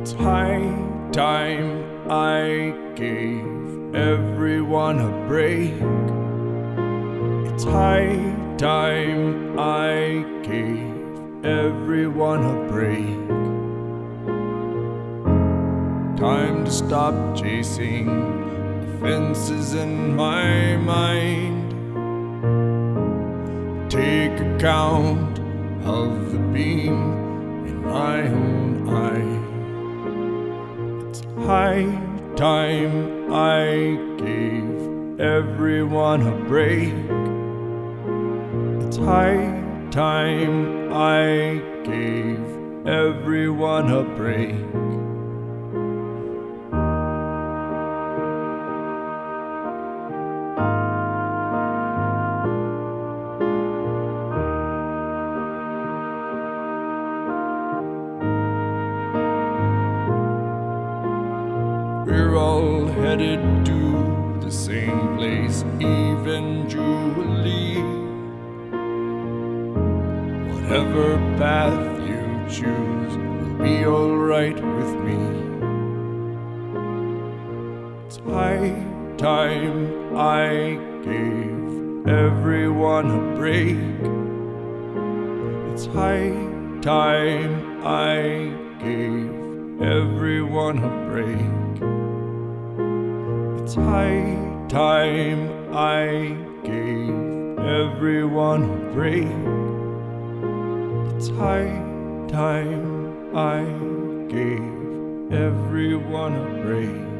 It's high time I gave everyone a break. It's high time I gave everyone a break. Time to stop chasing the fences in my mind. Take account of the beam in my own eye. It's high time I gave everyone a break. It's high time I gave everyone a break. We're all headed to the same place eventually. Whatever path you choose will be alright with me. It's high time I gave everyone a break. It's high time I gave everyone a break. It's high time I gave everyone a break. It's high time I gave everyone a break.